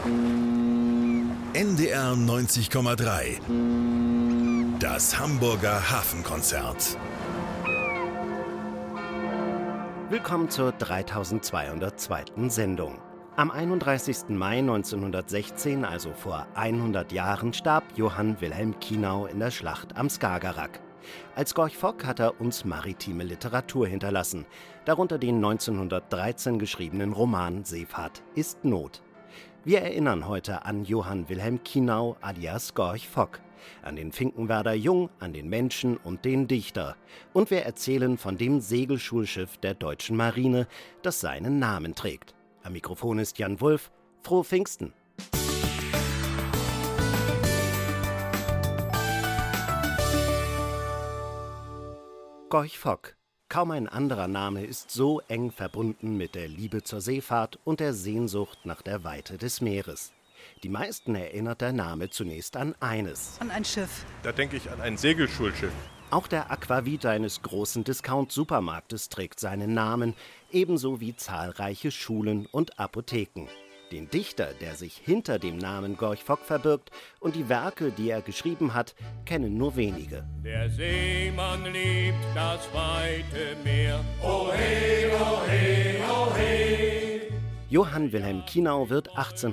NDR 90,3. Das Hamburger Hafenkonzert. Willkommen zur 3202. Sendung. Am 31. Mai 1916, also vor 100 Jahren, starb Johann Wilhelm Kienau in der Schlacht am Skagerrak. Als Gorch Fock hat er uns maritime Literatur hinterlassen, darunter den 1913 geschriebenen Roman Seefahrt ist Not. Wir erinnern heute an Johann Wilhelm Kienau alias Gorch Fock, an den Finkenwerder Jung, an den Menschen und den Dichter. Und wir erzählen von dem Segelschulschiff der Deutschen Marine, das seinen Namen trägt. Am Mikrofon ist Jan Wulff. Frohe Pfingsten! Gorch Fock. Kaum ein anderer Name ist so eng verbunden mit der Liebe zur Seefahrt und der Sehnsucht nach der Weite des Meeres. Die meisten erinnert der Name zunächst an eines. An ein Schiff. Da denke ich an ein Segelschulschiff. Auch der Aquavit eines großen Discount-Supermarktes trägt seinen Namen, ebenso wie zahlreiche Schulen und Apotheken. Den Dichter, der sich hinter dem Namen Gorch Fock verbirgt und die Werke, die er geschrieben hat, kennen nur wenige. Der Seemann liebt das weite Meer. Ohe, ohe, ohe. Johann Wilhelm Kienau wird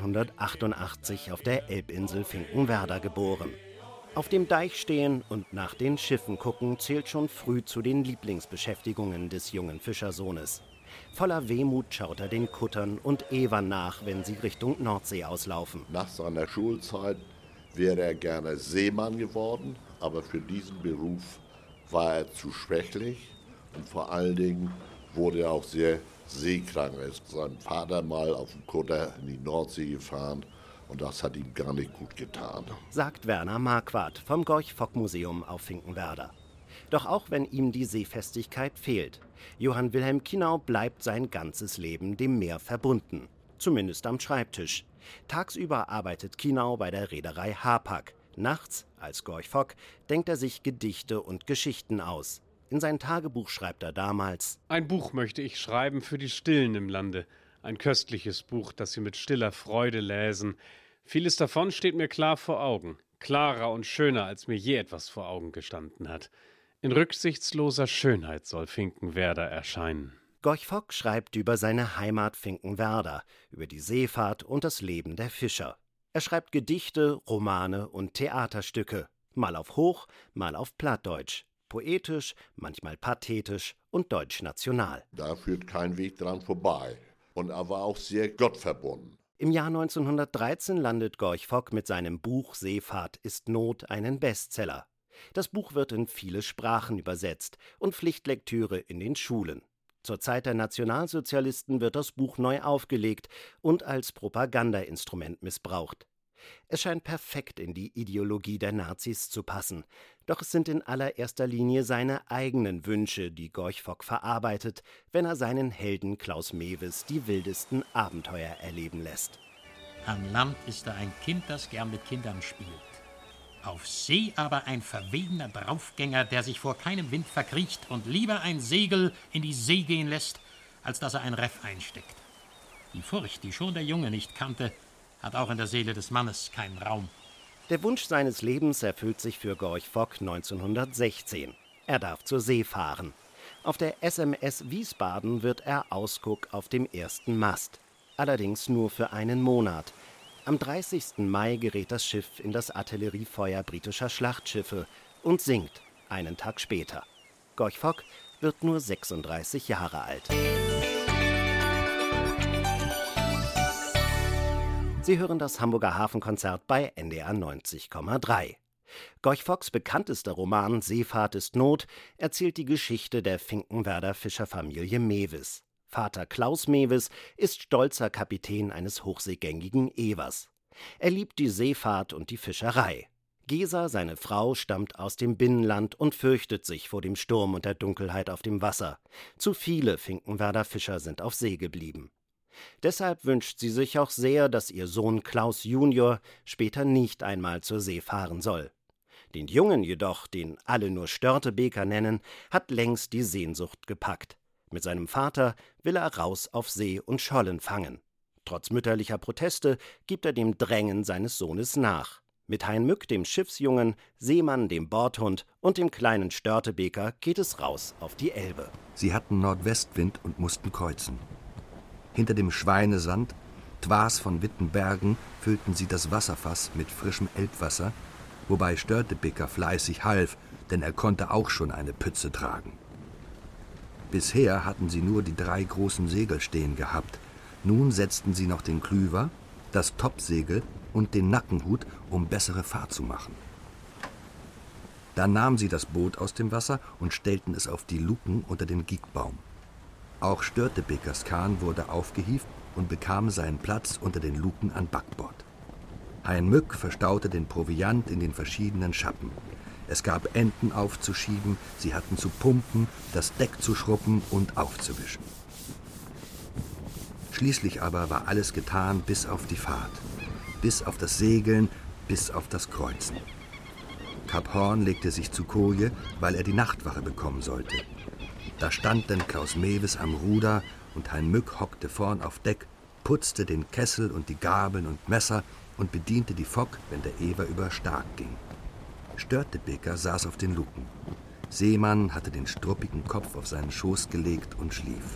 1888 auf der Elbinsel Finkenwerder geboren. Auf dem Deich stehen und nach den Schiffen gucken zählt schon früh zu den Lieblingsbeschäftigungen des jungen Fischersohnes. Voller Wehmut schaut er den Kuttern und Ewern nach, wenn sie Richtung Nordsee auslaufen. Nach seiner Schulzeit wäre er gerne Seemann geworden, aber für diesen Beruf war er zu schwächlich und vor allen Dingen wurde er auch sehr seekrank. Er ist seinem Vater mal auf dem Kutter in die Nordsee gefahren und das hat ihm gar nicht gut getan. Sagt Werner Marquardt vom Gorch-Fock-Museum auf Finkenwerder. Doch auch wenn ihm die Seefestigkeit fehlt, Johann Wilhelm Kienau bleibt sein ganzes Leben dem Meer verbunden. Zumindest am Schreibtisch. Tagsüber arbeitet Kienau bei der Reederei Hapag. Nachts, als Gorch Fock, denkt er sich Gedichte und Geschichten aus. In sein Tagebuch schreibt er damals: Ein Buch möchte ich schreiben für die Stillen im Lande. Ein köstliches Buch, das sie mit stiller Freude lesen. Vieles davon steht mir klar vor Augen. Klarer und schöner, als mir je etwas vor Augen gestanden hat. In rücksichtsloser Schönheit soll Finkenwerder erscheinen. Gorch Fock schreibt über seine Heimat Finkenwerder, über die Seefahrt und das Leben der Fischer. Er schreibt Gedichte, Romane und Theaterstücke, mal auf Hoch, mal auf Plattdeutsch. Poetisch, manchmal pathetisch und deutschnational. Da führt kein Weg dran vorbei. Und er war auch sehr gottverbunden. Im Jahr 1913 landet Gorch Fock mit seinem Buch Seefahrt ist Not einen Bestseller. Das Buch wird in viele Sprachen übersetzt und Pflichtlektüre in den Schulen. Zur Zeit der Nationalsozialisten wird das Buch neu aufgelegt und als Propagandainstrument missbraucht. Es scheint perfekt in die Ideologie der Nazis zu passen. Doch es sind in allererster Linie seine eigenen Wünsche, die Gorch Fock verarbeitet, wenn er seinen Helden Klaus Mewes die wildesten Abenteuer erleben lässt. Am Land ist er ein Kind, das gern mit Kindern spielt. Auf See aber ein verwegener Draufgänger, der sich vor keinem Wind verkriecht und lieber ein Segel in die See gehen lässt, als dass er ein Reff einsteckt. Die Furcht, die schon der Junge nicht kannte, hat auch in der Seele des Mannes keinen Raum. Der Wunsch seines Lebens erfüllt sich für Gorch Fock 1916. Er darf zur See fahren. Auf der SMS Wiesbaden wird er Ausguck auf dem ersten Mast. Allerdings nur für einen Monat. Am 30. Mai gerät das Schiff in das Artilleriefeuer britischer Schlachtschiffe und sinkt einen Tag später. Gorch Fock wird nur 36 Jahre alt. Sie hören das Hamburger Hafenkonzert bei NDR 90,3. Gorch Focks bekanntester Roman Seefahrt ist Not erzählt die Geschichte der Finkenwerder Fischerfamilie Mewes. Vater Klaus Mewes ist stolzer Kapitän eines hochseegängigen Ewers. Er liebt die Seefahrt und die Fischerei. Gesa, seine Frau, stammt aus dem Binnenland und fürchtet sich vor dem Sturm und der Dunkelheit auf dem Wasser. Zu viele Finkenwerder Fischer sind auf See geblieben. Deshalb wünscht sie sich auch sehr, dass ihr Sohn Klaus Junior später nicht einmal zur See fahren soll. Den Jungen jedoch, den alle nur Störtebeker nennen, hat längst die Sehnsucht gepackt. Mit seinem Vater will er raus auf See und Schollen fangen. Trotz mütterlicher Proteste gibt er dem Drängen seines Sohnes nach. Mit Hein Mück, dem Schiffsjungen, Seemann, dem Bordhund und dem kleinen Störtebeker geht es raus auf die Elbe. Sie hatten Nordwestwind und mussten kreuzen. Hinter dem Schweinesand, Twas von Wittenbergen, füllten sie das Wasserfass mit frischem Elbwasser, wobei Störtebeker fleißig half, denn er konnte auch schon eine Pütze tragen. Bisher hatten sie nur die 3 großen Segel stehen gehabt. Nun setzten sie noch den Klüver, das Topsegel und den Nackenhut, um bessere Fahrt zu machen. Dann nahmen sie das Boot aus dem Wasser und stellten es auf die Luken unter den Giekbaum. Auch Störtebekers Kahn wurde aufgehievt und bekam seinen Platz unter den Luken an Backbord. Hein Mück verstaute den Proviant in den verschiedenen Schappen. Es gab Enten aufzuschieben, sie hatten zu pumpen, das Deck zu schruppen und aufzuwischen. Schließlich aber war alles getan bis auf die Fahrt, bis auf das Segeln, bis auf das Kreuzen. Kap Horn legte sich zu Koje, weil er die Nachtwache bekommen sollte. Da stand denn Klaus Mewes am Ruder und Hein Mück hockte vorn auf Deck, putzte den Kessel und die Gabeln und Messer und bediente die Fock, wenn der Ewer über Stag ging. Störtebeker saß auf den Luken. Seemann hatte den struppigen Kopf auf seinen Schoß gelegt und schlief.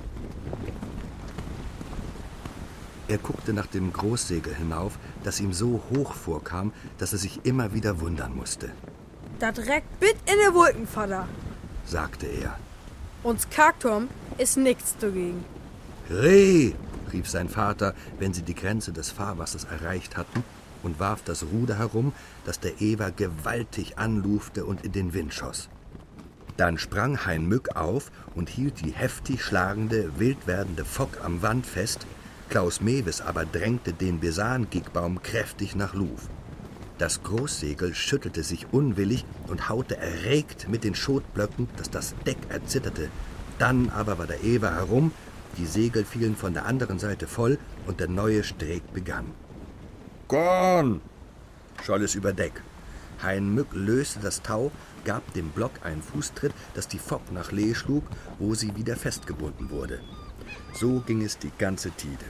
Er guckte nach dem Großsegel hinauf, das ihm so hoch vorkam, dass er sich immer wieder wundern musste. Das reckt bit in der Wolken, Vater, sagte er. Uns Karkturm ist nichts dagegen. Reh, rief sein Vater, wenn sie die Grenze des Fahrwassers erreicht hatten, und warf das Ruder herum, dass der Ewer gewaltig anlufte und in den Wind schoss. Dann sprang Hein Mück auf und hielt die heftig schlagende, wild werdende Fock am Wand fest, Klaus Mewes aber drängte den Besan-Giekbaum kräftig nach Luf. Das Großsegel schüttelte sich unwillig und haute erregt mit den Schotblöcken, dass das Deck erzitterte. Dann aber war der Ewer herum, die Segel fielen von der anderen Seite voll und der neue Streek begann. »Gorn!« scholl es über Deck. Hein Mück löste das Tau, gab dem Block einen Fußtritt, dass die Fock nach Lee schlug, wo sie wieder festgebunden wurde. So ging es die ganze Tide.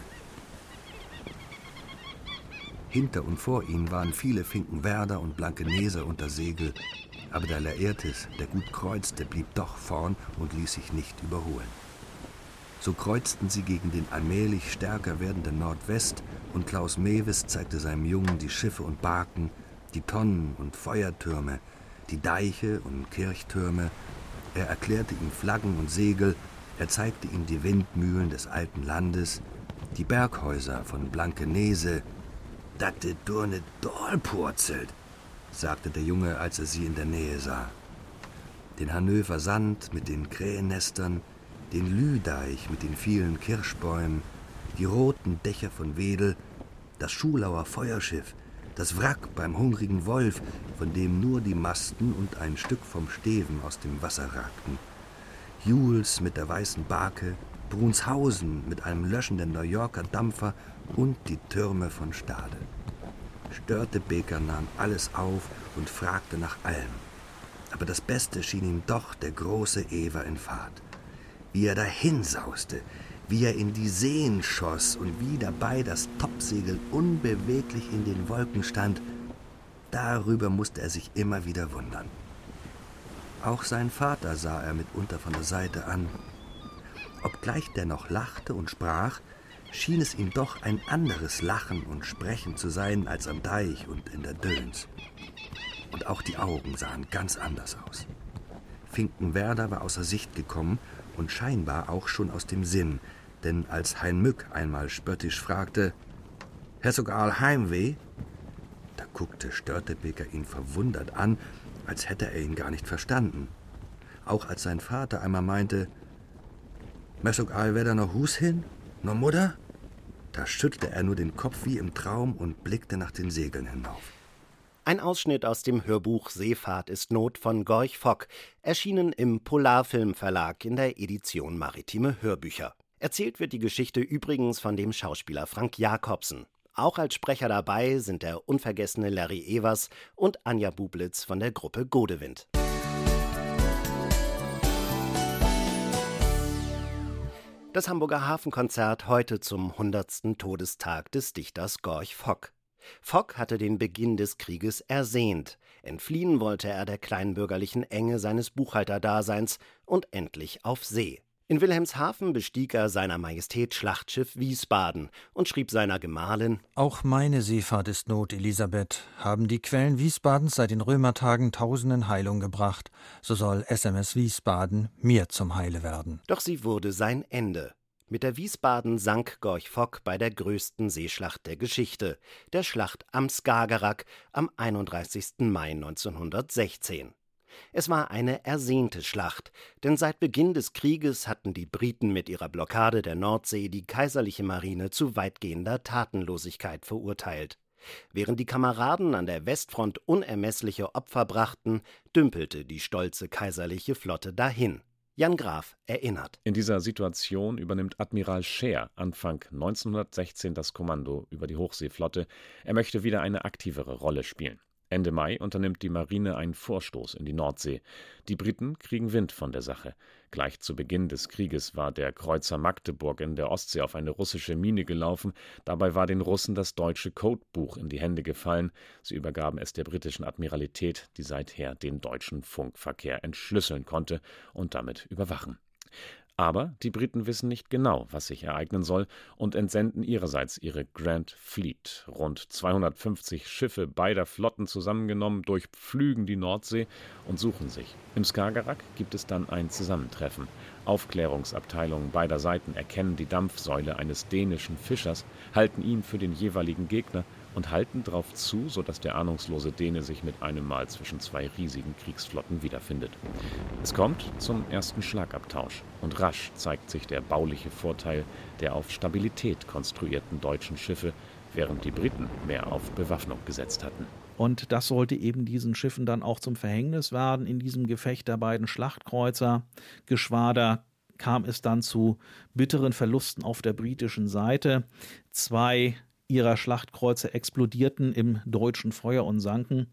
Hinter und vor ihnen waren viele Finkenwerder und Blankeneser unter Segel, aber der Laertes, der gut kreuzte, blieb doch vorn und ließ sich nicht überholen. So kreuzten sie gegen den allmählich stärker werdenden Nordwest und Klaus Mewes zeigte seinem Jungen die Schiffe und Barken, die Tonnen und Feuertürme, die Deiche und Kirchtürme. Er erklärte ihm Flaggen und Segel, er zeigte ihm die Windmühlen des alten Landes, die Berghäuser von Blankenese. »Dat de Durne Dorl purzelt«, sagte der Junge, als er sie in der Nähe sah. Den Hanöver Sand mit den Krähennestern, den Lüdeich mit den vielen Kirschbäumen, die roten Dächer von Wedel, das Schulauer Feuerschiff, das Wrack beim hungrigen Wolf, von dem nur die Masten und ein Stück vom Steven aus dem Wasser ragten, Jules mit der weißen Barke, Brunshausen mit einem löschenden New Yorker Dampfer und die Türme von Stade. Störtebeker nahm alles auf und fragte nach allem. Aber das Beste schien ihm doch der große Ewer in Fahrt. Wie er dahinsauste, wie er in die Seen schoss und wie dabei das Topsegel unbeweglich in den Wolken stand, darüber musste er sich immer wieder wundern. Auch sein Vater sah er mitunter von der Seite an. Obgleich der noch lachte und sprach, schien es ihm doch ein anderes Lachen und Sprechen zu sein als am Deich und in der Döns. Und auch die Augen sahen ganz anders aus. Finkenwerder war außer Sicht gekommen und scheinbar auch schon aus dem Sinn, denn als Hein Mück einmal spöttisch fragte, »Herzog Aal Heimweh?« da guckte Störtebeker ihn verwundert an, als hätte er ihn gar nicht verstanden. Auch als sein Vater einmal meinte, »Messog Aal wär da noch Hus hin? No Mutter?« da schüttelte er nur den Kopf wie im Traum und blickte nach den Segeln hinauf. Ein Ausschnitt aus dem Hörbuch Seefahrt ist Not von Gorch Fock, erschienen im Polarfilmverlag in der Edition Maritime Hörbücher. Erzählt wird die Geschichte übrigens von dem Schauspieler Frank Jacobsen. Auch als Sprecher dabei sind der unvergessene Larry Evers und Anja Bublitz von der Gruppe Godewind. Das Hamburger Hafenkonzert heute zum 100. Todestag des Dichters Gorch Fock. Fock hatte den Beginn des Krieges ersehnt. Entfliehen wollte er der kleinbürgerlichen Enge seines Buchhalterdaseins und endlich auf See. In Wilhelmshaven bestieg er seiner Majestät Schlachtschiff Wiesbaden und schrieb seiner Gemahlin: Auch meine Seefahrt ist Not, Elisabeth. Haben die Quellen Wiesbadens seit den Römertagen Tausenden Heilung gebracht, so soll SMS Wiesbaden mir zum Heile werden. Doch sie wurde sein Ende. Mit der Wiesbaden sank Gorch Fock bei der größten Seeschlacht der Geschichte, der Schlacht am Skagerrak am 31. Mai 1916. Es war eine ersehnte Schlacht, denn seit Beginn des Krieges hatten die Briten mit ihrer Blockade der Nordsee die kaiserliche Marine zu weitgehender Tatenlosigkeit verurteilt. Während die Kameraden an der Westfront unermessliche Opfer brachten, dümpelte die stolze kaiserliche Flotte dahin. Jan Graf erinnert. In dieser Situation übernimmt Admiral Scheer Anfang 1916 das Kommando über die Hochseeflotte. Er möchte wieder eine aktivere Rolle spielen. Ende Mai unternimmt die Marine einen Vorstoß in die Nordsee. Die Briten kriegen Wind von der Sache. Gleich zu Beginn des Krieges war der Kreuzer Magdeburg in der Ostsee auf eine russische Mine gelaufen. Dabei war den Russen das deutsche Codebuch in die Hände gefallen. Sie übergaben es der britischen Admiralität, die seither den deutschen Funkverkehr entschlüsseln konnte und damit überwachen. Aber die Briten wissen nicht genau, was sich ereignen soll, und entsenden ihrerseits ihre Grand Fleet. Rund 250 Schiffe beider Flotten zusammengenommen durchpflügen die Nordsee und suchen sich. Im Skagerrak gibt es dann ein Zusammentreffen. Aufklärungsabteilungen beider Seiten erkennen die Dampfsäule eines dänischen Fischers, halten ihn für den jeweiligen Gegner und halten drauf zu, sodass der ahnungslose Däne sich mit einem Mal zwischen zwei riesigen Kriegsflotten wiederfindet. Es kommt zum ersten Schlagabtausch und rasch zeigt sich der bauliche Vorteil der auf Stabilität konstruierten deutschen Schiffe, während die Briten mehr auf Bewaffnung gesetzt hatten. Und das sollte eben diesen Schiffen dann auch zum Verhängnis werden. In diesem Gefecht der beiden Schlachtkreuzer-Geschwader kam es dann zu bitteren Verlusten auf der britischen Seite. 2 ihrer Schlachtkreuzer explodierten im deutschen Feuer und sanken,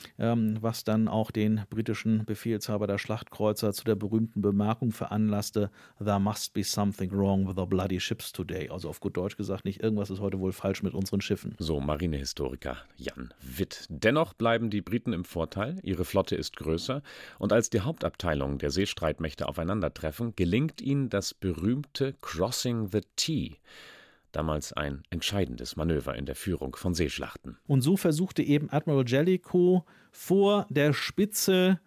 was dann auch den britischen Befehlshaber der Schlachtkreuzer zu der berühmten Bemerkung veranlasste: There must be something wrong with our bloody ships today. Also auf gut Deutsch gesagt, nicht irgendwas ist heute wohl falsch mit unseren Schiffen. So Marinehistoriker Jan Witt. Dennoch bleiben die Briten im Vorteil, ihre Flotte ist größer, und als die Hauptabteilungen der Seestreitmächte aufeinandertreffen, gelingt ihnen das berühmte Crossing the T. Damals ein entscheidendes Manöver in der Führung von Seeschlachten. Und so versuchte eben Admiral Jellicoe vor der Spitze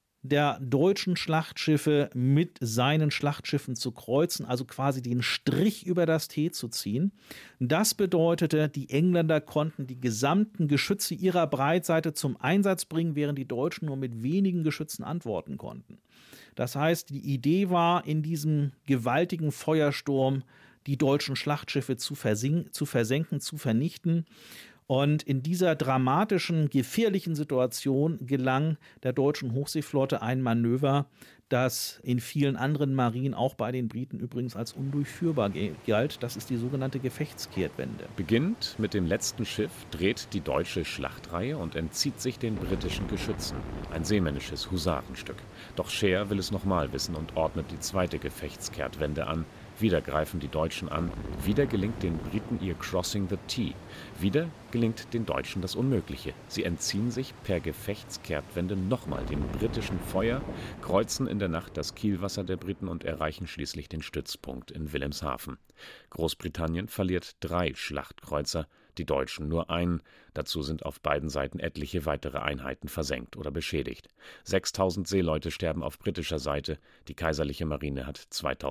der deutschen Schlachtschiffe mit seinen Schlachtschiffen zu kreuzen, also quasi den Strich über das T zu ziehen. Das bedeutete, die Engländer konnten die gesamten Geschütze ihrer Breitseite zum Einsatz bringen, während die Deutschen nur mit wenigen Geschützen antworten konnten. Das heißt, die Idee war, in diesem gewaltigen Feuersturm die deutschen Schlachtschiffe zu versenken, zu vernichten. Und in dieser dramatischen, gefährlichen Situation gelang der deutschen Hochseeflotte ein Manöver, das in vielen anderen Marinen, auch bei den Briten übrigens, als undurchführbar galt. Das ist die sogenannte Gefechtskehrtwende. Beginnt mit dem letzten Schiff, dreht die deutsche Schlachtreihe und entzieht sich den britischen Geschützen. Ein seemännisches Husarenstück. Doch Scheer will es nochmal wissen und ordnet die zweite Gefechtskehrtwende an. Wieder greifen die Deutschen an, wieder gelingt den Briten ihr Crossing the T. Wieder gelingt den Deutschen das Unmögliche. Sie entziehen sich per Gefechtskehrtwende nochmal dem britischen Feuer, kreuzen in der Nacht das Kielwasser der Briten und erreichen schließlich den Stützpunkt in Wilhelmshaven. Großbritannien verliert 3 Schlachtkreuzer, die Deutschen nur einen. Dazu sind auf beiden Seiten etliche weitere Einheiten versenkt oder beschädigt. 6.000 Seeleute sterben auf britischer Seite. Die kaiserliche Marine hat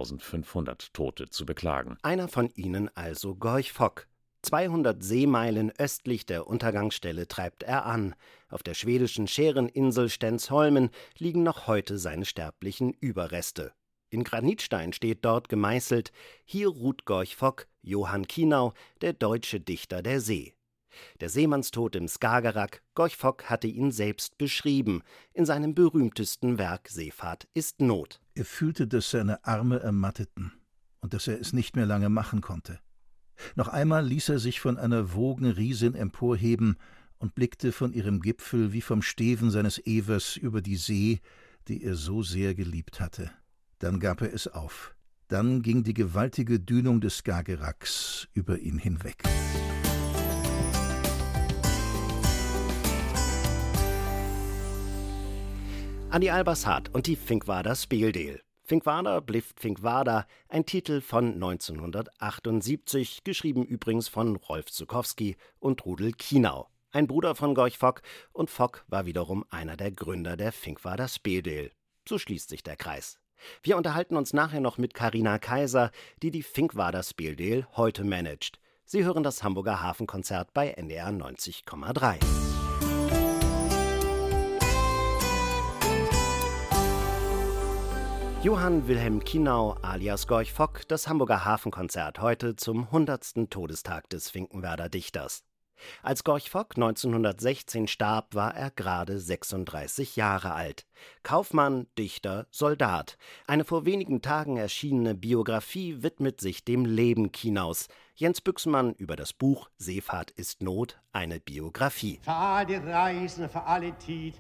2.500 Tote zu beklagen. Einer von ihnen also Gorch Fock. 200 Seemeilen östlich der Untergangsstelle treibt er an. Auf der schwedischen Schäreninsel Stensholmen liegen noch heute seine sterblichen Überreste. In Granitstein steht dort gemeißelt: Hier ruht Gorch Fock, Johann Kienau, der deutsche Dichter der See. Der Seemannstod im Skagerrak, Gorch Fock hatte ihn selbst beschrieben, in seinem berühmtesten Werk Seefahrt ist Not. Er fühlte, dass seine Arme ermatteten und dass er es nicht mehr lange machen konnte. Noch einmal ließ er sich von einer Wogenriesin emporheben und blickte von ihrem Gipfel wie vom Steven seines Evers über die See, die er so sehr geliebt hatte. Dann gab er es auf. Dann ging die gewaltige Dünung des Skagerraks über ihn hinweg. Annie Albers-Hart und die Finkwarder Speeldeel. Finkwarder blieft Finkwarder, ein Titel von 1978, geschrieben übrigens von Rolf Zuckowski und Rudel Kienau, ein Bruder von Gorch Fock, und Fock war wiederum einer der Gründer der Finkwarder Speeldeel. So schließt sich der Kreis. Wir unterhalten uns nachher noch mit Carina Kaiser, die Finkwarder Speeldeel heute managt. Sie hören das Hamburger Hafenkonzert bei NDR 90,3. Johann Wilhelm Kienau alias Gorch Fock, das Hamburger Hafenkonzert heute zum 100. Todestag des Finkenwerder Dichters. Als Gorch Fock 1916 starb, war er gerade 36 Jahre alt. Kaufmann, Dichter, Soldat. Eine vor wenigen Tagen erschienene Biografie widmet sich dem Leben Kienaus. Jens Büchsmann über das Buch Seefahrt ist Not, eine Biografie. Für all die Reisen, für alle Tiet,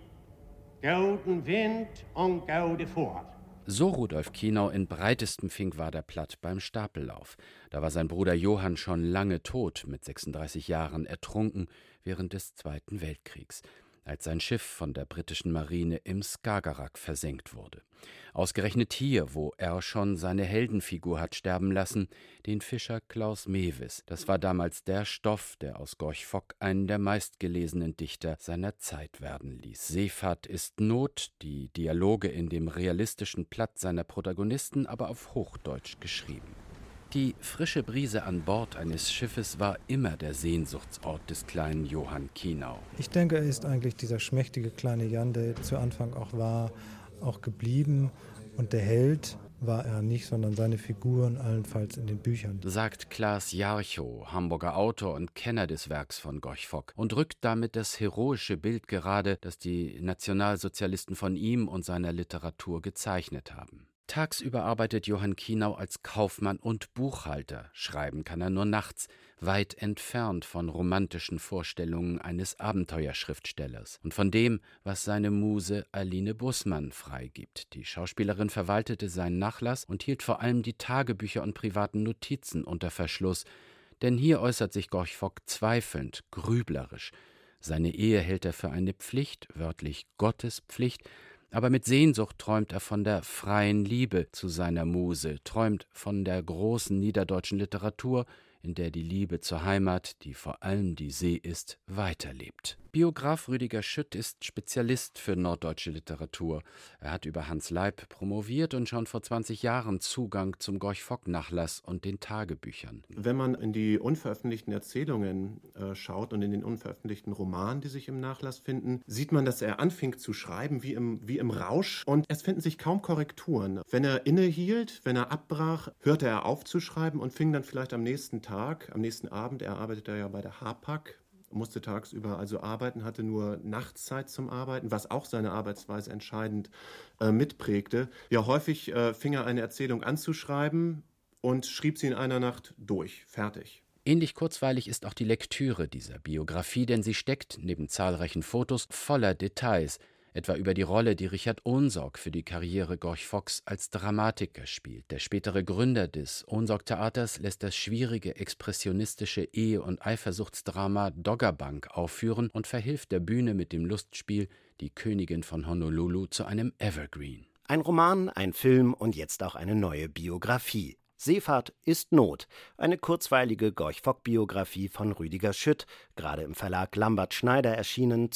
golden Wind und golde Fahrt. So Rudolf Kienau in breitestem Finkwarder Platt beim Stapellauf. Da war sein Bruder Johann schon lange tot, mit 36 Jahren ertrunken während des Zweiten Weltkriegs, als sein Schiff von der britischen Marine im Skagerrak versenkt wurde. Ausgerechnet hier, wo er schon seine Heldenfigur hat sterben lassen, den Fischer Klaus Mewis. Das war damals der Stoff, der aus Gorch Fock einen der meistgelesenen Dichter seiner Zeit werden ließ. Seefahrt ist Not, die Dialoge in dem realistischen Platt seiner Protagonisten, aber auf Hochdeutsch geschrieben. Die frische Brise an Bord eines Schiffes war immer der Sehnsuchtsort des kleinen Johann Kienau. Ich denke, er ist eigentlich dieser schmächtige kleine Jan, der zu Anfang auch war, auch geblieben. Und der Held war er nicht, sondern seine Figuren allenfalls in den Büchern. Sagt Klaas Jarchow, Hamburger Autor und Kenner des Werks von Gorch Fock, und rückt damit das heroische Bild gerade, das die Nationalsozialisten von ihm und seiner Literatur gezeichnet haben. Tagsüber arbeitet Johann Kienau als Kaufmann und Buchhalter. Schreiben kann er nur nachts, weit entfernt von romantischen Vorstellungen eines Abenteuerschriftstellers und von dem, was seine Muse Aline Bußmann freigibt. Die Schauspielerin verwaltete seinen Nachlass und hielt vor allem die Tagebücher und privaten Notizen unter Verschluss. Denn hier äußert sich Gorch Fock zweifelnd, grüblerisch. Seine Ehe hält er für eine Pflicht, wörtlich Gottes Pflicht, aber mit Sehnsucht träumt er von der freien Liebe zu seiner Muse, träumt von der großen niederdeutschen Literatur, in der die Liebe zur Heimat, die vor allem die See ist, weiterlebt. Biograf Rüdiger Schütt ist Spezialist für norddeutsche Literatur. Er hat über Hans Leib promoviert und schon vor 20 Jahren Zugang zum Gorch-Fock-Nachlass und den Tagebüchern. Wenn man in die unveröffentlichten Erzählungen schaut und in den unveröffentlichten Romanen, die sich im Nachlass finden, sieht man, dass er anfing zu schreiben wie im Rausch, und es finden sich kaum Korrekturen. Wenn er innehielt, wenn er abbrach, hörte er auf zu schreiben und fing dann vielleicht am nächsten Abend, er arbeitete ja bei der Hapag, musste tagsüber also arbeiten, hatte nur Nachtszeit zum Arbeiten, was auch seine Arbeitsweise entscheidend mitprägte. Ja, häufig fing er eine Erzählung an zu schreiben und schrieb sie in einer Nacht durch, fertig. Ähnlich kurzweilig ist auch die Lektüre dieser Biografie, denn sie steckt, neben zahlreichen Fotos, voller Details, etwa über die Rolle, die Richard Ohnsorg für die Karriere Gorch Focks als Dramatiker spielt. Der spätere Gründer des Ohnsorg-Theaters lässt das schwierige expressionistische Ehe- und Eifersuchtsdrama Doggerbank aufführen und verhilft der Bühne mit dem Lustspiel Die Königin von Honolulu zu einem Evergreen. Ein Roman, ein Film und jetzt auch eine neue Biografie. Seefahrt ist Not, eine kurzweilige Gorch-Fock-Biografie von Rüdiger Schütt, gerade im Verlag Lambert-Schneider erschienen,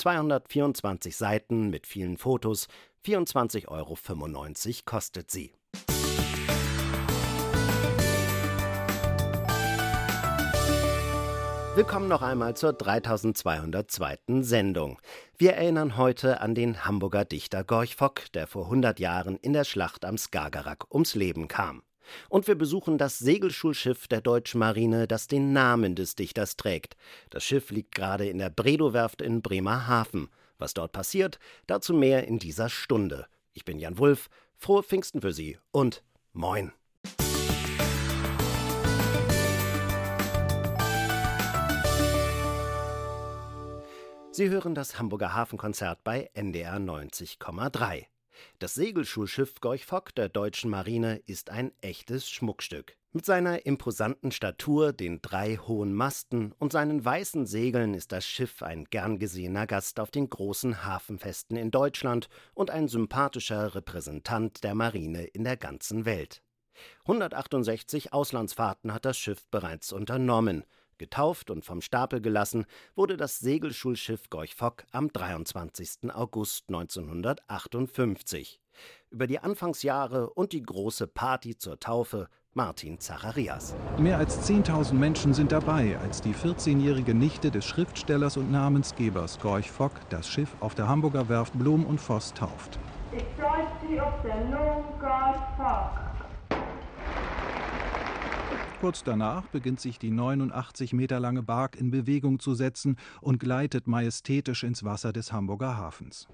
224 Seiten mit vielen Fotos, 24,95 € kostet sie. Willkommen noch einmal zur 3202. Sendung. Wir erinnern heute an den Hamburger Dichter Gorch Fock, der vor 100 Jahren in der Schlacht am Skagerrak ums Leben kam. Und wir besuchen das Segelschulschiff der Deutschen Marine, das den Namen des Dichters trägt. Das Schiff liegt gerade in der Bredow-Werft in Bremerhaven. Was dort passiert, dazu mehr in dieser Stunde. Ich bin Jan Wulff, frohe Pfingsten für Sie und moin! Sie hören das Hamburger Hafenkonzert bei NDR 90,3. Das Segelschulschiff Gorch Fock der Deutschen Marine ist ein echtes Schmuckstück. Mit seiner imposanten Statur, den 3 hohen Masten und seinen weißen Segeln ist das Schiff ein gern gesehener Gast auf den großen Hafenfesten in Deutschland und ein sympathischer Repräsentant der Marine in der ganzen Welt. 168 Auslandsfahrten hat das Schiff bereits unternommen. Getauft und vom Stapel gelassen wurde das Segelschulschiff Gorch Fock am 23. August 1958. Über die Anfangsjahre und die große Party zur Taufe Martin Zacharias. Mehr als 10.000 Menschen sind dabei, als die 14-jährige Nichte des Schriftstellers und Namensgebers Gorch Fock das Schiff auf der Hamburger Werft Blom und Voss tauft. Ich freue Sie auf der Lohn Gorch Fock. Kurz danach beginnt sich die 89 Meter lange Bark in Bewegung zu setzen und gleitet majestätisch ins Wasser des Hamburger Hafens.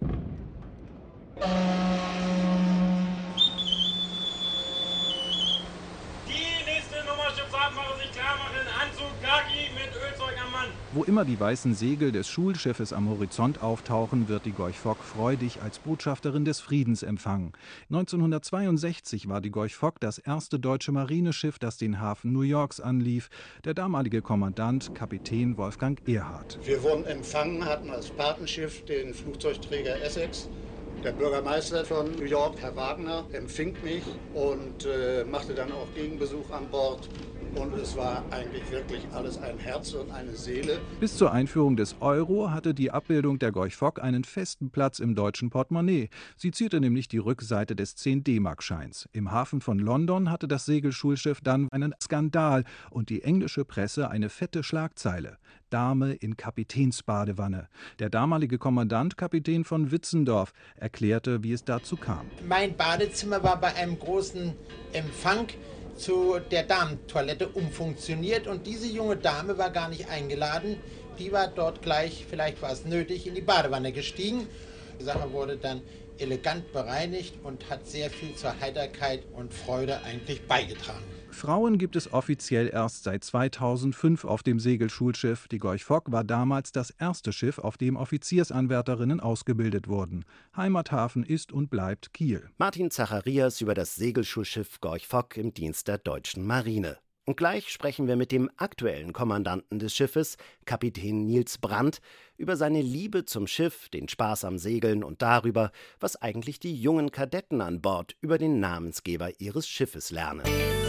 Wo immer die weißen Segel des Schulschiffes am Horizont auftauchen, wird die Gorch Fock freudig als Botschafterin des Friedens empfangen. 1962 war die Gorch Fock das erste deutsche Marineschiff, das den Hafen New Yorks anlief. Der damalige Kommandant, Kapitän Wolfgang Erhardt. Wir wurden empfangen, hatten als Patenschiff den Flugzeugträger Essex. Der Bürgermeister von New York, Herr Wagner, empfing mich und machte dann auch Gegenbesuch an Bord. Und es war eigentlich wirklich alles ein Herz und eine Seele. Bis zur Einführung des Euro hatte die Abbildung der Gorch Fock einen festen Platz im deutschen Portemonnaie. Sie zierte nämlich die Rückseite des 10-D-Mark-Scheins. Im Hafen von London hatte das Segelschulschiff dann einen Skandal und die englische Presse eine fette Schlagzeile: Dame in Kapitänsbadewanne. Der damalige Kommandant, Kapitän von Witzendorf, erklärte, wie es dazu kam. Mein Badezimmer war bei einem großen Empfang zu der Damentoilette umfunktioniert und diese junge Dame war gar nicht eingeladen. Die war dort gleich, vielleicht war es nötig, in die Badewanne gestiegen. Die Sache wurde dann elegant bereinigt und hat sehr viel zur Heiterkeit und Freude eigentlich beigetragen. Frauen gibt es offiziell erst seit 2005 auf dem Segelschulschiff. Die Gorch Fock war damals das erste Schiff, auf dem Offiziersanwärterinnen ausgebildet wurden. Heimathafen ist und bleibt Kiel. Martin Zacharias über das Segelschulschiff Gorch Fock im Dienst der Deutschen Marine. Und gleich sprechen wir mit dem aktuellen Kommandanten des Schiffes, Kapitän Niels Brandt, über seine Liebe zum Schiff, den Spaß am Segeln und darüber, was eigentlich die jungen Kadetten an Bord über den Namensgeber ihres Schiffes lernen.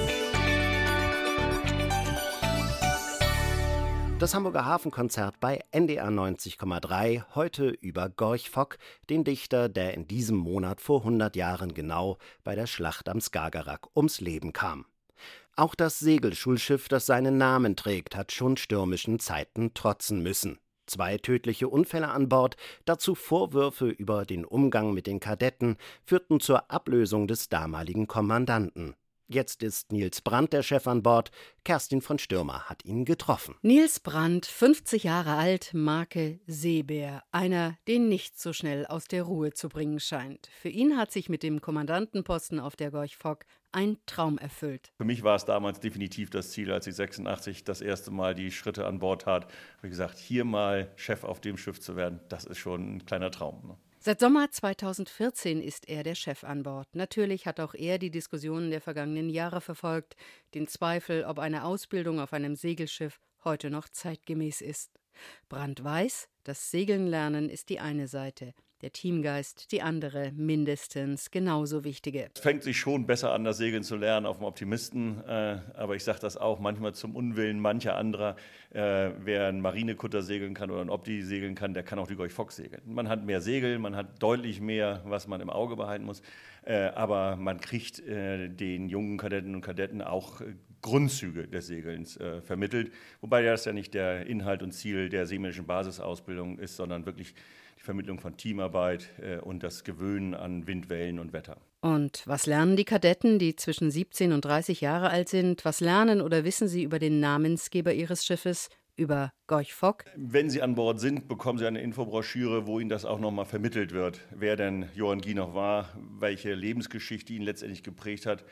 Das Hamburger Hafenkonzert bei NDR 90,3, heute über Gorch Fock, den Dichter, der in diesem Monat vor 100 Jahren genau bei der Schlacht am Skagerrak ums Leben kam. Auch das Segelschulschiff, das seinen Namen trägt, hat schon stürmischen Zeiten trotzen müssen. 2 tödliche Unfälle an Bord, dazu Vorwürfe über den Umgang mit den Kadetten, führten zur Ablösung des damaligen Kommandanten. Jetzt ist Niels Brandt der Chef an Bord. Kerstin von Stürmer hat ihn getroffen. Niels Brandt, 50 Jahre alt, Marke Seebär. Einer, den nicht so schnell aus der Ruhe zu bringen scheint. Für ihn hat sich mit dem Kommandantenposten auf der Gorch Fock ein Traum erfüllt. Für mich war es damals definitiv das Ziel, als ich 86 das erste Mal die Schritte an Bord tat. Wie gesagt, hier mal Chef auf dem Schiff zu werden, das ist schon ein kleiner Traum, ne? Seit Sommer 2014 ist er der Chef an Bord. Natürlich hat auch er die Diskussionen der vergangenen Jahre verfolgt, den Zweifel, ob eine Ausbildung auf einem Segelschiff heute noch zeitgemäß ist. Brandt weiß, das Segeln lernen ist die eine Seite, der Teamgeist die andere, mindestens genauso wichtige. Es fängt sich schon besser an, das Segeln zu lernen auf dem Optimisten, aber ich sage das auch manchmal zum Unwillen mancher anderer. Wer einen Marinekutter segeln kann oder einen Opti segeln kann, der kann auch die Gorch Fock segeln. Man hat mehr Segel, man hat deutlich mehr, was man im Auge behalten muss, aber man kriegt den jungen Kadetten und Kadetten auch Grundzüge des Segelns vermittelt, wobei das ja nicht der Inhalt und Ziel der seemännischen Basisausbildung ist, sondern wirklich die Vermittlung von Teamarbeit und das Gewöhnen an Wind, Wellen und Wetter. Und was lernen die Kadetten, die zwischen 17 und 30 Jahre alt sind? Was lernen oder wissen sie über den Namensgeber ihres Schiffes, über Gorch Fock? Wenn sie an Bord sind, bekommen sie eine Infobroschüre, wo ihnen das auch nochmal vermittelt wird, wer denn Johann Gienoch war, welche Lebensgeschichte ihn letztendlich geprägt hat.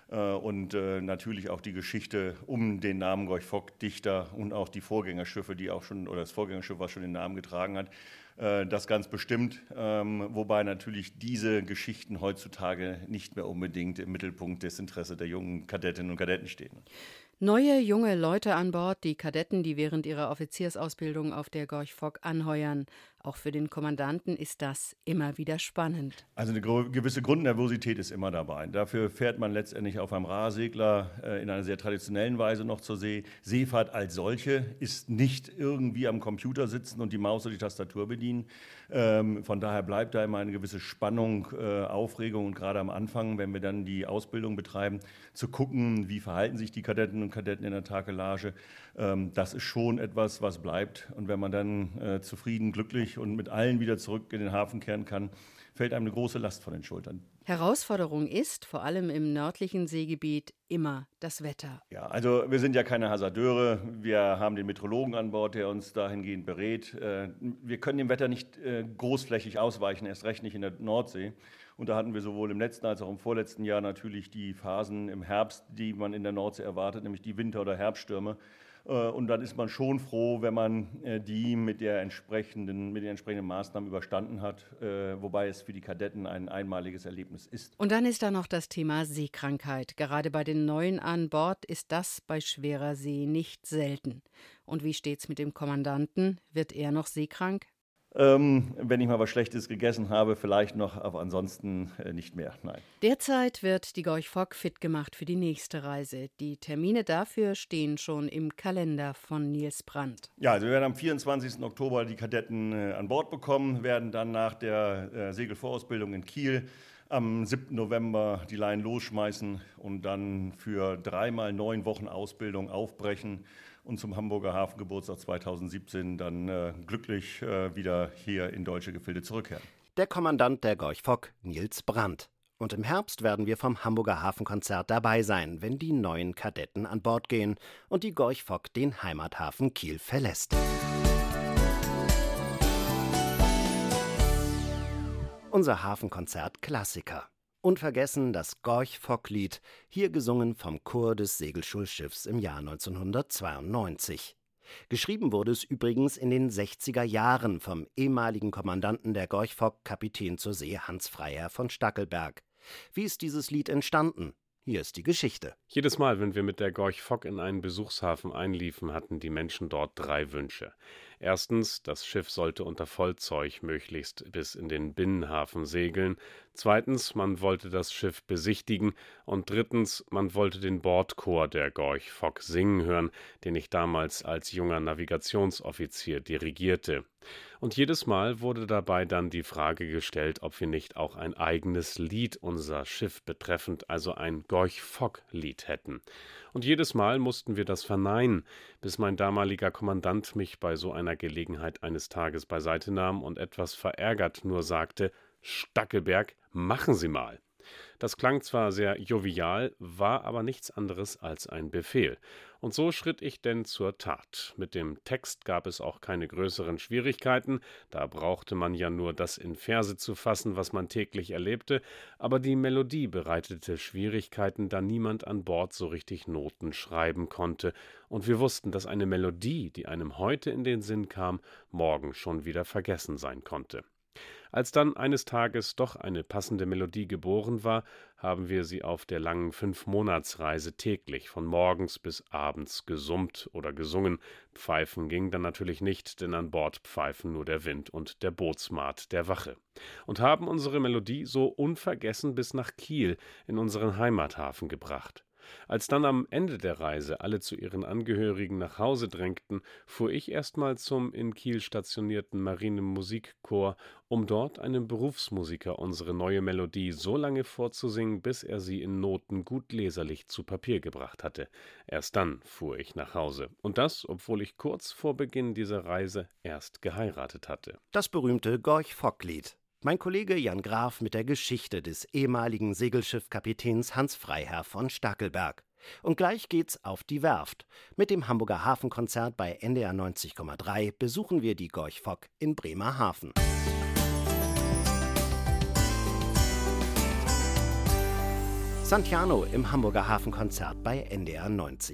Und natürlich auch die Geschichte um den Namen Gorch Fock, Dichter und auch die Vorgängerschiffe, oder das Vorgängerschiff, was schon den Namen getragen hat, das ganz bestimmt. Wobei natürlich diese Geschichten heutzutage nicht mehr unbedingt im Mittelpunkt des Interesses der jungen Kadettinnen und Kadetten stehen. Neue, junge Leute an Bord, die Kadetten, die während ihrer Offiziersausbildung auf der Gorch Fock anheuern. Auch für den Kommandanten ist das immer wieder spannend. Also eine gewisse Grundnervosität ist immer dabei. Dafür fährt man letztendlich auf einem Rahsegler in einer sehr traditionellen Weise noch zur See. Seefahrt als solche ist nicht irgendwie am Computer sitzen und die Maus oder die Tastatur bedienen. Von daher bleibt da immer eine gewisse Spannung, Aufregung und gerade am Anfang, wenn wir dann die Ausbildung betreiben, zu gucken, wie verhalten sich die Kadettinnen und Kadetten in der Takelage. Das ist schon etwas, was bleibt. Und wenn man dann zufrieden, glücklich und mit allen wieder zurück in den Hafen kehren kann, fällt einem eine große Last von den Schultern. Herausforderung ist, vor allem im nördlichen Seegebiet, immer das Wetter. Ja, also wir sind ja keine Hasardeure. Wir haben den Meteorologen an Bord, der uns dahingehend berät. Wir können dem Wetter nicht großflächig ausweichen, erst recht nicht in der Nordsee. Und da hatten wir sowohl im letzten als auch im vorletzten Jahr natürlich die Phasen im Herbst, die man in der Nordsee erwartet, nämlich die Winter- oder Herbststürme. Und dann ist man schon froh, wenn man die mit den entsprechenden Maßnahmen überstanden hat, wobei es für die Kadetten ein einmaliges Erlebnis ist. Und dann ist da noch das Thema Seekrankheit. Gerade bei den Neuen an Bord ist das bei schwerer See nicht selten. Und wie steht's mit dem Kommandanten? Wird er noch seekrank? Wenn ich mal was Schlechtes gegessen habe, vielleicht noch, aber ansonsten nicht mehr, nein. Derzeit wird die Gorch Fock fit gemacht für die nächste Reise. Die Termine dafür stehen schon im Kalender von Nils Brandt. Ja, also wir werden am 24. Oktober die Kadetten an Bord bekommen, werden dann nach der Segelvorausbildung in Kiel am 7. November die Leinen losschmeißen und dann für 3 mal 9 Wochen Ausbildung aufbrechen und zum Hamburger Hafengeburtstag 2017 dann glücklich wieder hier in deutsche Gefilde zurückkehren. Der Kommandant der Gorch Fock, Nils Brandt. Und im Herbst werden wir vom Hamburger Hafenkonzert dabei sein, wenn die neuen Kadetten an Bord gehen und die Gorch Fock den Heimathafen Kiel verlässt. Unser Hafenkonzert-Klassiker. Unvergessen das Gorch-Fock-Lied, hier gesungen vom Chor des Segelschulschiffs im Jahr 1992. Geschrieben wurde es übrigens in den 60er Jahren vom ehemaligen Kommandanten der Gorch Fock, Kapitän zur See Hans Freiherr von Stackelberg. Wie ist dieses Lied entstanden? Hier ist die Geschichte. Jedes Mal, wenn wir mit der Gorch Fock in einen Besuchshafen einliefen, hatten die Menschen dort 3 Wünsche. Erstens, das Schiff sollte unter Vollzeug möglichst bis in den Binnenhafen segeln. Zweitens, man wollte das Schiff besichtigen. Und drittens, man wollte den Bordchor der Gorch Fock singen hören, den ich damals als junger Navigationsoffizier dirigierte. Und jedes Mal wurde dabei dann die Frage gestellt, ob wir nicht auch ein eigenes Lied unser Schiff betreffend, also ein Gorch Fock-Lied hätten. Und jedes Mal mussten wir das verneinen, bis mein damaliger Kommandant mich bei so einer Gelegenheit eines Tages beiseite nahm und etwas verärgert nur sagte: »Stackelberg, machen Sie mal!« Das klang zwar sehr jovial, war aber nichts anderes als ein Befehl. Und so schritt ich denn zur Tat. Mit dem Text gab es auch keine größeren Schwierigkeiten, da brauchte man ja nur das in Verse zu fassen, was man täglich erlebte, aber die Melodie bereitete Schwierigkeiten, da niemand an Bord so richtig Noten schreiben konnte, und wir wussten, dass eine Melodie, die einem heute in den Sinn kam, morgen schon wieder vergessen sein konnte. Als dann eines Tages doch eine passende Melodie geboren war, haben wir sie auf der langen 5-Monatsreise täglich von morgens bis abends gesummt oder gesungen. Pfeifen ging dann natürlich nicht, denn an Bord pfeifen nur der Wind und der Bootsmaat der Wache. Und haben unsere Melodie so unvergessen bis nach Kiel in unseren Heimathafen gebracht. Als dann am Ende der Reise alle zu ihren Angehörigen nach Hause drängten, fuhr ich erstmal zum in Kiel stationierten Marinemusikchor, um dort einem Berufsmusiker unsere neue Melodie so lange vorzusingen, bis er sie in Noten gut leserlich zu Papier gebracht hatte. Erst dann fuhr ich nach Hause. Und das, obwohl ich kurz vor Beginn dieser Reise erst geheiratet hatte. Das berühmte Gorch Fock-Lied. Mein Kollege Jan Graf mit der Geschichte des ehemaligen Segelschiffkapitäns Hans Freiherr von Stackelberg. Und gleich geht's auf die Werft. Mit dem Hamburger Hafenkonzert bei NDR 90,3 besuchen wir die Gorch Fock in Bremerhaven. Santiano im Hamburger Hafenkonzert bei NDR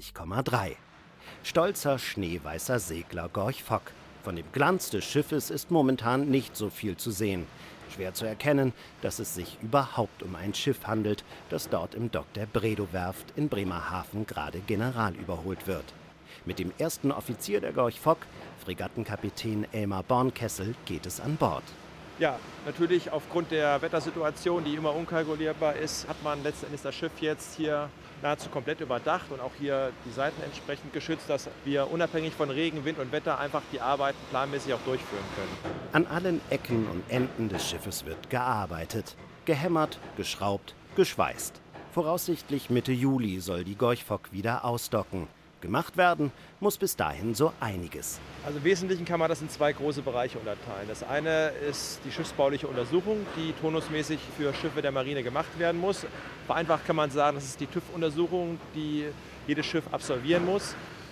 90,3. Stolzer, schneeweißer Segler Gorch Fock. Von dem Glanz des Schiffes ist momentan nicht so viel zu sehen. Schwer zu erkennen, dass es sich überhaupt um ein Schiff handelt, das dort im Dock der Bredow-Werft in Bremerhaven gerade generalüberholt wird. Mit dem ersten Offizier der Gorch Fock, Fregattenkapitän Elmar Bornkessel, geht es an Bord. Ja, natürlich aufgrund der Wettersituation, die immer unkalkulierbar ist, hat man letztendlich das Schiff jetzt hier nahezu komplett überdacht und auch hier die Seiten entsprechend geschützt, dass wir unabhängig von Regen, Wind und Wetter einfach die Arbeiten planmäßig auch durchführen können. An allen Ecken und Enden des Schiffes wird gearbeitet. Gehämmert, geschraubt, geschweißt. Voraussichtlich Mitte Juli soll die Gorch Fock wieder ausdocken. Gemacht werden muss bis dahin so einiges. Also im Wesentlichen kann man das in zwei große Bereiche unterteilen. Das eine ist die schiffsbauliche Untersuchung, die turnusmäßig für Schiffe der Marine gemacht werden muss. Vereinfacht kann man sagen, das ist die TÜV-Untersuchung, die jedes Schiff absolvieren muss.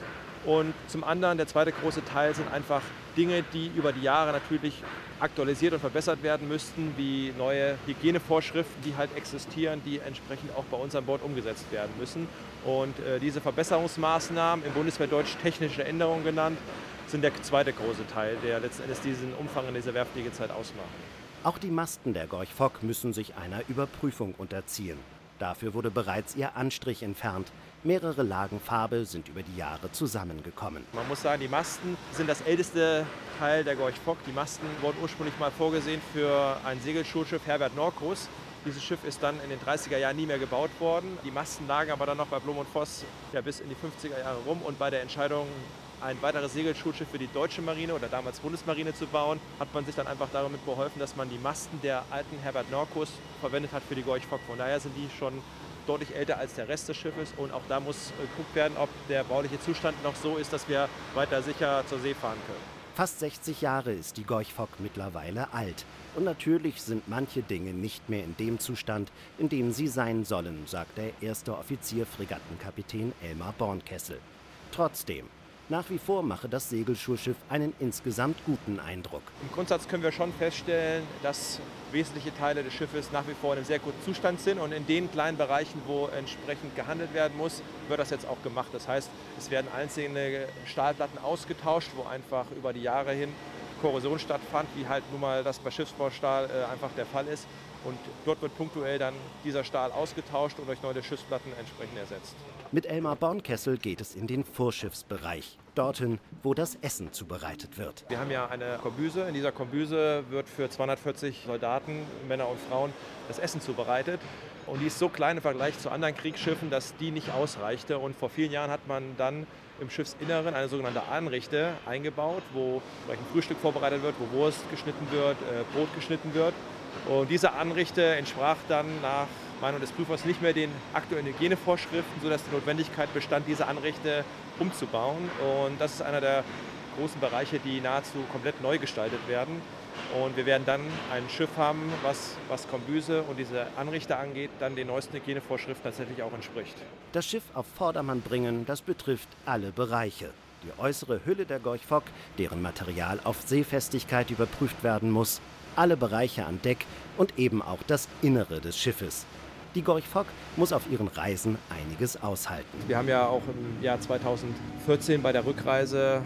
Und zum anderen, der zweite große Teil sind einfach Dinge, die über die Jahre natürlich aktualisiert und verbessert werden müssten, wie neue Hygienevorschriften, die halt existieren, die entsprechend auch bei uns an Bord umgesetzt werden müssen. Und diese Verbesserungsmaßnahmen, im Bundeswehrdeutsch technische Änderungen genannt, sind der zweite große Teil, der letztendlich diesen Umfang in dieser Werftliegezeit ausmacht. Auch die Masten der Gorch Fock müssen sich einer Überprüfung unterziehen. Dafür wurde bereits ihr Anstrich entfernt. Mehrere Lagen Farbe sind über die Jahre zusammengekommen. Man muss sagen, die Masten sind das älteste Teil der Gorch Fock. Die Masten wurden ursprünglich mal vorgesehen für ein Segelschulschiff Herbert Norkus. Dieses Schiff ist dann in den 30er Jahren nie mehr gebaut worden. Die Masten lagen aber dann noch bei Blom und Voss bis in die 50er Jahre rum. Und bei der Entscheidung, ein weiteres Segelschulschiff für die deutsche Marine oder damals Bundesmarine zu bauen, hat man sich dann einfach damit beholfen, dass man die Masten der alten Herbert Norkus verwendet hat für die Gorch Fock. Von daher sind die schon deutlich älter als der Rest des Schiffes. Und auch da muss geguckt werden, ob der bauliche Zustand noch so ist, dass wir weiter sicher zur See fahren können. Fast 60 Jahre ist die Gorch Fock mittlerweile alt. Und natürlich sind manche Dinge nicht mehr in dem Zustand, in dem sie sein sollen, sagt der erste Offizier Fregattenkapitän Elmar Bornkessel. Trotzdem, nach wie vor mache das Segelschulschiff einen insgesamt guten Eindruck. Im Grundsatz können wir schon feststellen, dass wesentliche Teile des Schiffes nach wie vor in einem sehr guten Zustand sind. Und in den kleinen Bereichen, wo entsprechend gehandelt werden muss, wird das jetzt auch gemacht. Das heißt, es werden einzelne Stahlplatten ausgetauscht, wo einfach über die Jahre hin Korrosion stattfand, wie halt nun mal das bei Schiffsbaustahl einfach der Fall ist. Und dort wird punktuell dann dieser Stahl ausgetauscht und durch neue Schiffsplatten entsprechend ersetzt. Mit Elmar Bornkessel geht es in den Vorschiffsbereich, dorthin, wo das Essen zubereitet wird. Wir haben ja eine Kombüse. In dieser Kombüse wird für 240 Soldaten, Männer und Frauen, das Essen zubereitet. Und die ist so klein im Vergleich zu anderen Kriegsschiffen, dass die nicht ausreichte. Und vor vielen Jahren hat man dann im Schiffsinneren eine sogenannte Anrichte eingebaut, wo vielleicht ein Frühstück vorbereitet wird, wo Wurst geschnitten wird, Brot geschnitten wird. Und diese Anrichte entsprach dann nach Meinung des Prüfers nicht mehr den aktuellen Hygienevorschriften, sodass die Notwendigkeit bestand, diese Anrichte umzubauen. Und das ist einer der großen Bereiche, die nahezu komplett neu gestaltet werden. Und wir werden dann ein Schiff haben, was Kombüse und diese Anrichte angeht, dann den neuesten Hygienevorschriften tatsächlich auch entspricht. Das Schiff auf Vordermann bringen, das betrifft alle Bereiche. Die äußere Hülle der Gorch Fock, deren Material auf Seefestigkeit überprüft werden muss, alle Bereiche an Deck und eben auch das Innere des Schiffes. Die Gorch Fock muss auf ihren Reisen einiges aushalten. Wir haben ja auch im Jahr 2014 bei der Rückreise,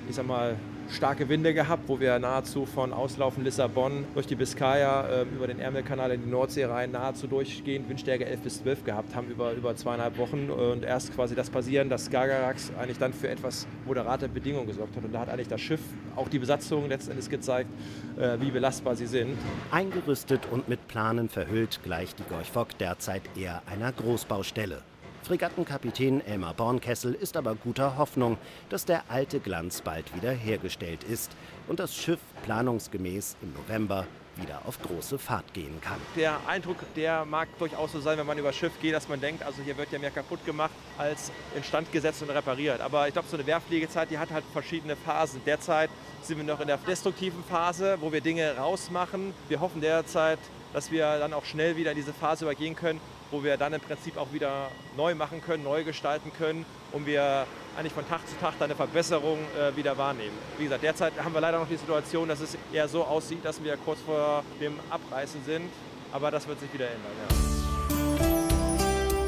starke Winde gehabt, wo wir nahezu von Auslaufen Lissabon durch die Biskaya über den Ärmelkanal in die Nordsee rein nahezu durchgehend Windstärke 11 bis 12 gehabt haben über 2,5 Wochen und erst quasi das Passieren des Skagerraks eigentlich dann für etwas moderate Bedingungen gesorgt hat. Und da hat eigentlich das Schiff, auch die Besatzung letztendlich gezeigt, wie belastbar sie sind. Eingerüstet und mit Planen verhüllt gleicht die Gorch Fock derzeit eher einer Großbaustelle. Fregattenkapitän Elmar Bornkessel ist aber guter Hoffnung, dass der alte Glanz bald wieder hergestellt ist und das Schiff planungsgemäß im November wieder auf große Fahrt gehen kann. Der Eindruck, der mag durchaus so sein, wenn man über das Schiff geht, dass man denkt, also hier wird ja mehr kaputt gemacht als instand gesetzt und repariert. Aber ich glaube, so eine Werftliegezeit, die hat halt verschiedene Phasen. Derzeit sind wir noch in der destruktiven Phase, wo wir Dinge rausmachen. Wir hoffen derzeit, dass wir dann auch schnell wieder in diese Phase übergehen können, wo wir dann im Prinzip auch wieder neu machen können, neu gestalten können und wir eigentlich von Tag zu Tag eine Verbesserung wieder wahrnehmen. Wie gesagt, derzeit haben wir leider noch die Situation, dass es eher so aussieht, dass wir kurz vor dem Abreißen sind, aber das wird sich wieder ändern. Ja.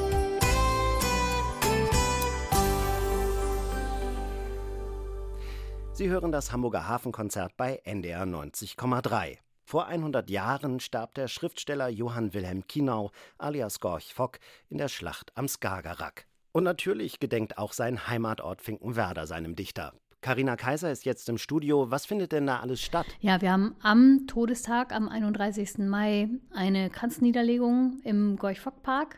Sie hören das Hamburger Hafenkonzert bei NDR 90,3. Vor 100 Jahren starb der Schriftsteller Johann Wilhelm Kienau alias Gorch Fock in der Schlacht am Skagerrak. Und natürlich gedenkt auch sein Heimatort Finkenwerder seinem Dichter. Carina Kaiser ist jetzt im Studio. Was findet denn da alles statt? Ja, wir haben am Todestag, am 31. Mai, eine Kranzniederlegung im Gorch-Fock-Park.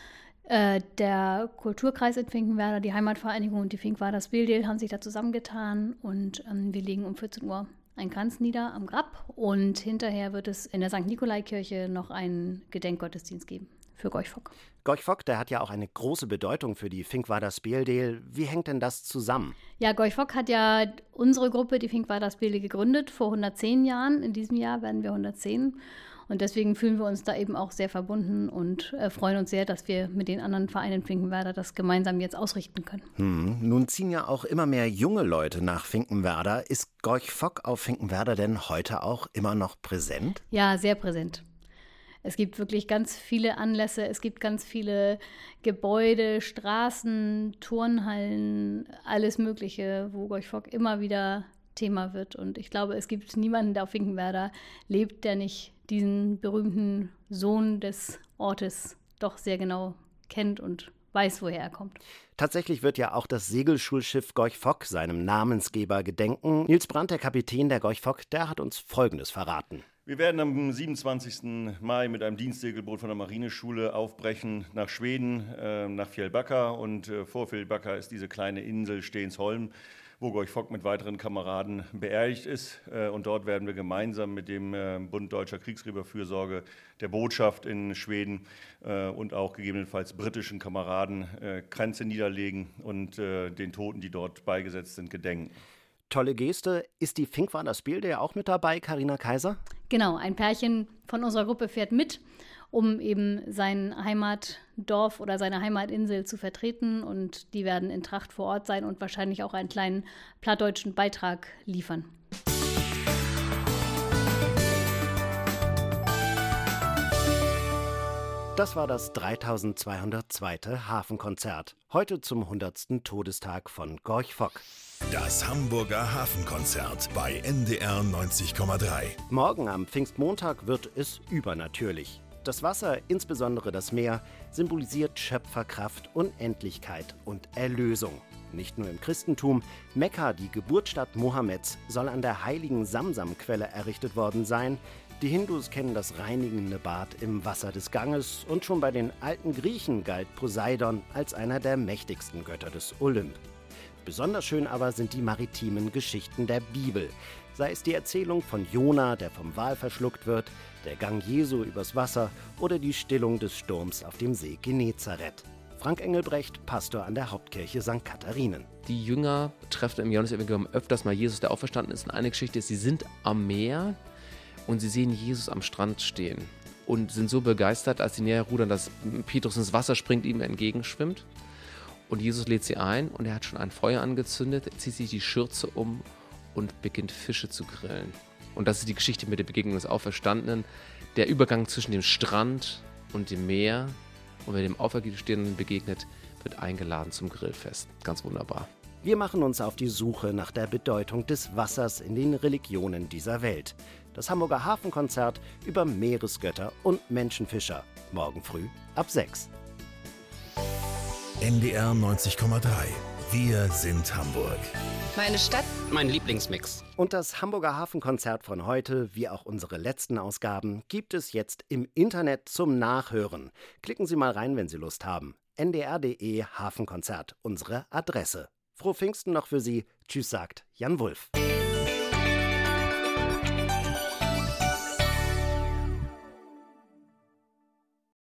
Der Kulturkreis in Finkenwerder, die Heimatvereinigung und die Finkenwerder Spieldeel haben sich da zusammengetan und wir legen um 14 Uhr einen Kranz nieder am Grab und hinterher wird es in der St. Nikolai-Kirche noch einen Gedenkgottesdienst geben für Gorch Fock. Gorch Fock, der hat ja auch eine große Bedeutung für die Finkenwerder Spieldeel. Wie hängt denn das zusammen? Ja, Gorch Fock hat ja unsere Gruppe, die Finkenwerder Spieldeel, gegründet vor 110 Jahren. In diesem Jahr werden wir 110. Und deswegen fühlen wir uns da eben auch sehr verbunden und freuen uns sehr, dass wir mit den anderen Vereinen Finkenwerder das gemeinsam jetzt ausrichten können. Nun ziehen ja auch immer mehr junge Leute nach Finkenwerder. Ist Gorch Fock auf Finkenwerder denn heute auch immer noch präsent? Ja, sehr präsent. Es gibt wirklich ganz viele Anlässe, es gibt ganz viele Gebäude, Straßen, Turnhallen, alles Mögliche, wo Gorch Fock immer wieder Thema wird. Und ich glaube, es gibt niemanden, der auf Finkenwerder lebt, der nicht diesen berühmten Sohn des Ortes doch sehr genau kennt und weiß, woher er kommt. Tatsächlich wird ja auch das Segelschulschiff Gorch Fock seinem Namensgeber gedenken. Nils Brandt, der Kapitän der Gorch Fock, der hat uns Folgendes verraten. Wir werden am 27. Mai mit einem Dienstsegelboot von der Marineschule aufbrechen nach Schweden, nach Fjällbacka. Und vor Fjällbacka ist diese kleine Insel Stensholm, wo Gorch Fock mit weiteren Kameraden beerdigt ist. Und dort werden wir gemeinsam mit dem Bund Deutscher Kriegsgräberfürsorge, der Botschaft in Schweden und auch gegebenenfalls britischen Kameraden Kränze niederlegen und den Toten, die dort beigesetzt sind, gedenken. Tolle Geste. Ist die Finkenwerder Spieldeel auch mit dabei, Carina Kaiser? Genau, ein Pärchen von unserer Gruppe fährt mit, um eben sein Heimatdorf oder seine Heimatinsel zu vertreten. Und die werden in Tracht vor Ort sein und wahrscheinlich auch einen kleinen plattdeutschen Beitrag liefern. Das war das 3202. Hafenkonzert. Heute zum 100. Todestag von Gorch Fock. Das Hamburger Hafenkonzert bei NDR 90,3. Morgen am Pfingstmontag wird es übernatürlich. Das Wasser, insbesondere das Meer, symbolisiert Schöpferkraft, Unendlichkeit und Erlösung. Nicht nur im Christentum. Mekka, die Geburtsstadt Mohammeds, soll an der heiligen Samsam-Quelle errichtet worden sein. Die Hindus kennen das reinigende Bad im Wasser des Ganges und schon bei den alten Griechen galt Poseidon als einer der mächtigsten Götter des Olymp. Besonders schön aber sind die maritimen Geschichten der Bibel. Sei es die Erzählung von Jona, der vom Wal verschluckt wird, der Gang Jesu übers Wasser oder die Stillung des Sturms auf dem See Genezareth. Frank Engelbrecht, Pastor an der Hauptkirche St. Katharinen. Die Jünger treffen im Johannesevangelium öfters mal Jesus, der auferstanden ist. Und eine Geschichte ist, sie sind am Meer und sie sehen Jesus am Strand stehen und sind so begeistert, als sie näher rudern, dass Petrus ins Wasser springt, ihm entgegenschwimmt. Und Jesus lädt sie ein und er hat schon ein Feuer angezündet, zieht sich die Schürze um und beginnt Fische zu grillen. Und das ist die Geschichte mit der Begegnung des Auferstandenen. Der Übergang zwischen dem Strand und dem Meer. Und wer dem Auferstehenden begegnet, wird eingeladen zum Grillfest. Ganz wunderbar. Wir machen uns auf die Suche nach der Bedeutung des Wassers in den Religionen dieser Welt. Das Hamburger Hafenkonzert über Meeresgötter und Menschenfischer. Morgen früh ab 6. NDR 90,3. Wir sind Hamburg. Meine Stadt, mein Lieblingsmix. Und das Hamburger Hafenkonzert von heute, wie auch unsere letzten Ausgaben, gibt es jetzt im Internet zum Nachhören. Klicken Sie mal rein, wenn Sie Lust haben. ndr.de Hafenkonzert, unsere Adresse. Frohe Pfingsten noch für Sie. Tschüss, sagt Jan Wulff.